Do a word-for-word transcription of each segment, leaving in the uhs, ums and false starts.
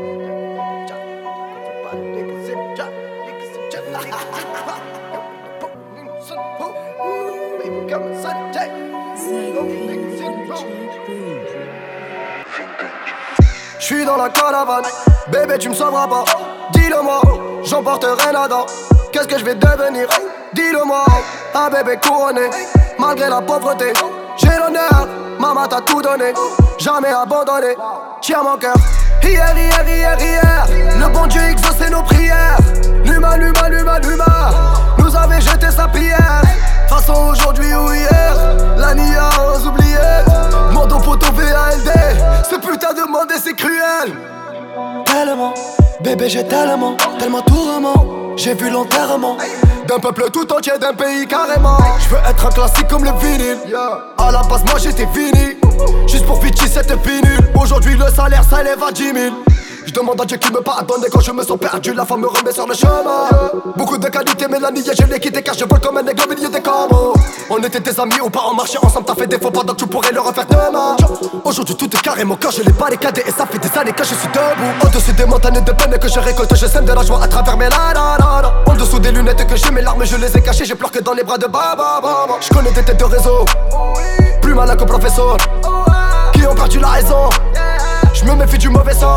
J'suis dans la caravane, bébé tu me sauveras pas. Dis-le moi, j'emporterai nada. Qu'est-ce que je vais devenir? Dis-le moi, un bébé couronné, malgré la pauvreté. J'ai l'honneur, maman t'a tout donné, jamais abandonné. Tiens mon cœur, hier, hier, hier, hier. Le bon Dieu exauçait nos prières. L'humain, l'humain, l'humain, l'humain nous avait jeté sa prière. Façon aujourd'hui ou hier, la nia aux oubliettes. Mando poto V A L D, ce putain de monde et c'est cruel. Tellement, bébé j'ai tellement, tellement tourment. J'ai vu l'enterrement d'un peuple tout entier, d'un pays carrément. Je veux être un classique comme le vinyle. À la base moi j'étais fini, juste pour Vichy c'était fini. Aujourd'hui le salaire s'élève à dix mille. Je demande à Dieu qui me pardonne et quand je me sens perdu, la femme me remet sur le chemin. Beaucoup de qualité mais la niais je l'ai quitté car je vole comme un aigle au milieu des corbeaux. On était des amis ou pas, on marchait ensemble, t'as fait des faux pas donc tu pourrais le refaire demain. Aujourd'hui tout est carrément quand je l'ai barricadé et ça fait des années que je suis debout. Au-dessus des montagnes de peine que je récolte, je sème de la joie à travers mes la la la la. En dessous des lunettes que j'ai, mes larmes je les ai cachées, je pleure que dans les bras de Baba Baba. Je connais des têtes de réseau, plus malin que professeur, qui ont perdu la raison. Je me méfie du mauvais sort.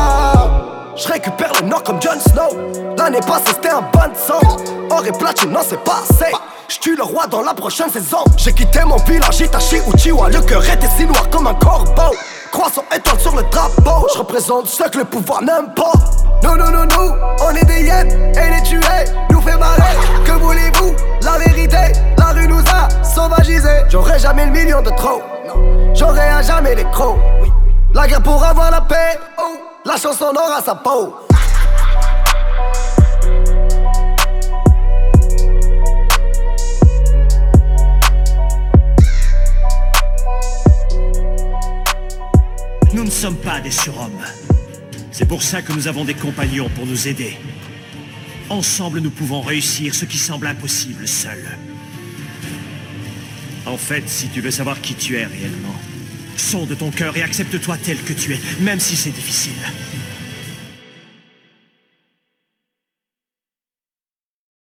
Je récupère le nord comme Jon Snow. L'année passée c'était un bon sang. Or et platine non c'est pas assez. J'tue le roi dans la prochaine saison. J'ai quitté mon village Itachi Uchiwa. Le cœur était si noir comme un corbeau. Croissant étoile sur le drapeau. Je représente ceux que le pouvoir n'aime pas. Non non non non, on est des hyènes et les tuer nous fait marrer. Que voulez-vous? La vérité, la rue nous a sauvagisés. J'aurai jamais le million de trop, j'aurai à jamais les crocs. La guerre pour avoir la paix, oh, la chanson aura sa peau. Nous ne sommes pas des surhommes. C'est pour ça que nous avons des compagnons pour nous aider. Ensemble, nous pouvons réussir ce qui semble impossible seul. En fait, si tu veux savoir qui tu es réellement, sonde ton cœur et accepte-toi tel que tu es, même si c'est difficile.